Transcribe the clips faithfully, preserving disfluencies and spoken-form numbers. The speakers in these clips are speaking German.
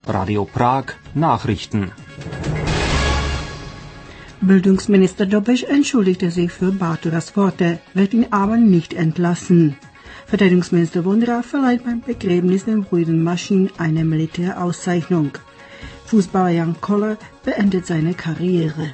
Radio Prag Nachrichten. Bildungsminister Dobesch entschuldigte sich für Bátoras Worte, wird ihn aber nicht entlassen. Verteidigungsminister Vondra verleiht beim Begräbnis der Brüdern Maschin eine Militärauszeichnung. Fußballer Jan Koller beendet seine Karriere.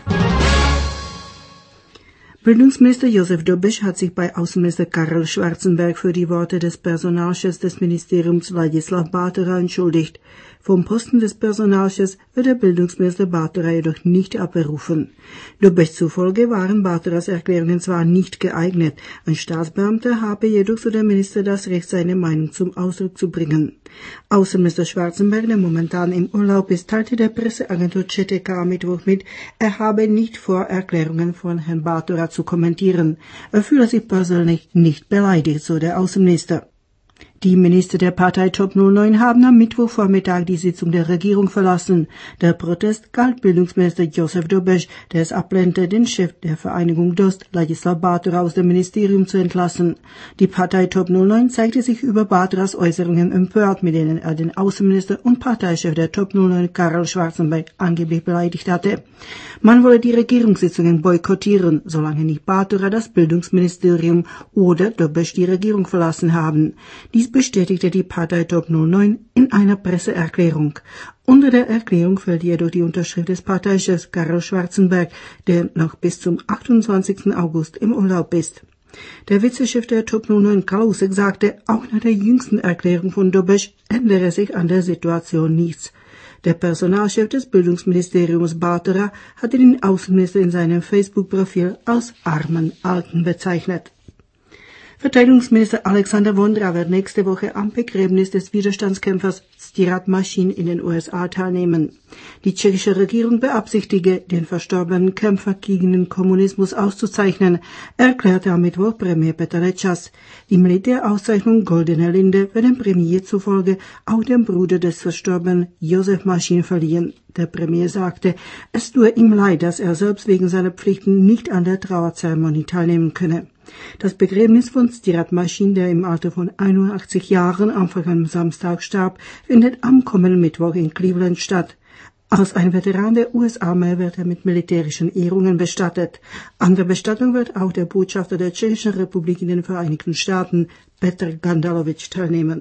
Bildungsminister Josef Dobesch hat sich bei Außenminister Karel Schwarzenberg für die Worte des Personalchefs des Ministeriums Ladislav Bátora entschuldigt. Vom Posten des Personalchefs wird der Bildungsminister Bátora jedoch nicht abberufen. Dobesch zufolge waren Bátoras Erklärungen zwar nicht geeignet, ein Staatsbeamter habe jedoch so der Minister das Recht, seine Meinung zum Ausdruck zu bringen. Außenminister Schwarzenberg, der momentan im Urlaub ist, teilte der Presseagentur C T K am Mittwoch mit, er habe nicht vor, Erklärungen von Herrn Bátora zu kommentieren. Er fühle sich persönlich nicht beleidigt, so der Außenminister. Die Minister der Partei Top null neun haben am Mittwochvormittag die Sitzung der Regierung verlassen. Der Protest galt Bildungsminister Josef Dobesch, der es ablehnte, den Chef der Vereinigung Dost, Ladislav Bátora, aus dem Ministerium zu entlassen. Die Partei Top null neun zeigte sich über Bátoras Äußerungen empört, mit denen er den Außenminister und Parteichef der Top null neun, Karel Schwarzenberg, angeblich beleidigt hatte. Man wolle die Regierungssitzungen boykottieren, solange nicht Bátora das Bildungsministerium oder Dobesch die Regierung verlassen haben. Dies bestätigte die Partei Top null neun in einer Presseerklärung. Unter der Erklärung fällt jedoch die Unterschrift des Parteichefs Karel Schwarzenberg, der noch bis zum achtundzwanzigsten August im Urlaub ist. Der Vizechef der Top null neun, Kalousek, sagte, auch nach der jüngsten Erklärung von Dobesch ändere sich an der Situation nichts. Der Personalchef des Bildungsministeriums Bátora hatte den Außenminister in seinem Facebook-Profil als armen Alten bezeichnet. Verteidigungsminister Alexander Vondra wird nächste Woche am Begräbnis des Widerstandskämpfers Stirat Mašín in den U S A teilnehmen. Die tschechische Regierung beabsichtige, den verstorbenen Kämpfer gegen den Kommunismus auszuzeichnen, erklärte am Mittwoch Premier Petr Nečas. Die Militärauszeichnung Goldene Linde wird dem Premier zufolge auch dem Bruder des verstorbenen Josef Mašín verliehen. Der Premier sagte, es tue ihm leid, dass er selbst wegen seiner Pflichten nicht an der Trauerzeremonie teilnehmen könne. Das Begräbnis von Stirat Mašín, der im Alter von einundachtzig Jahren am vergangenen Samstag starb, findet am kommenden Mittwoch in Cleveland statt. Als ein Veteran der U S Armee wird er mit militärischen Ehrungen bestattet. An der Bestattung wird auch der Botschafter der Tschechischen Republik in den Vereinigten Staaten, Petr Gandalovič, teilnehmen.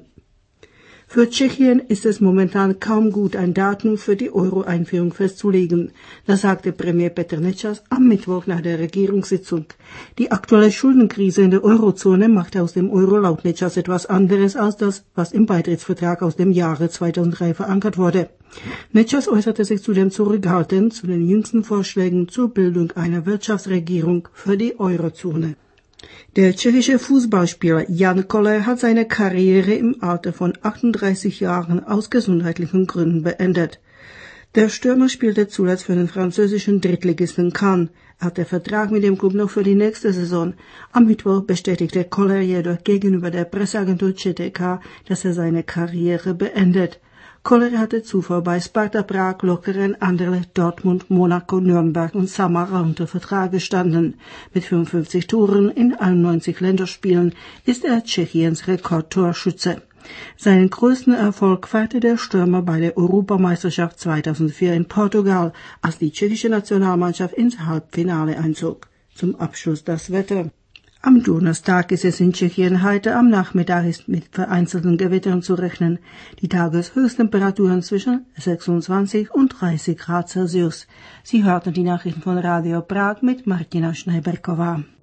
Für Tschechien ist es momentan kaum gut, ein Datum für die Euro-Einführung festzulegen. Das sagte Premier Petr Nečas am Mittwoch nach der Regierungssitzung. Die aktuelle Schuldenkrise in der Eurozone macht aus dem Euro laut Nečas etwas anderes als das, was im Beitrittsvertrag aus dem Jahre zweitausenddrei verankert wurde. Nečas äußerte sich zudem zurückhaltend zu den jüngsten Vorschlägen zur Bildung einer Wirtschaftsregierung für die Eurozone. Der tschechische Fußballspieler Jan Koller hat seine Karriere im Alter von achtunddreißig Jahren aus gesundheitlichen Gründen beendet. Der Stürmer spielte zuletzt für den französischen Drittligisten Caen. Er hat den Vertrag mit dem Klub noch für die nächste Saison. Am Mittwoch bestätigte Koller jedoch gegenüber der Presseagentur C T K, dass er seine Karriere beendet. Koller hatte zuvor bei Sparta Prag, Lokeren, Anderlecht, Dortmund, Monaco, Nürnberg und Samara unter Vertrag gestanden. Mit fünfundfünfzig Toren in einundneunzig Länderspielen ist er Tschechiens Rekordtorschütze. Seinen größten Erfolg feierte der Stürmer bei der Europameisterschaft zweitausendvier in Portugal, als die tschechische Nationalmannschaft ins Halbfinale einzog. Zum Abschluss das Wetter. Am Donnerstag ist es in Tschechien heiter, am Nachmittag ist mit vereinzelten Gewittern zu rechnen. Die Tageshöchsttemperaturen zwischen sechsundzwanzig und dreißig Grad Celsius. Sie hörten die Nachrichten von Radio Prag mit Martina Schneiberková.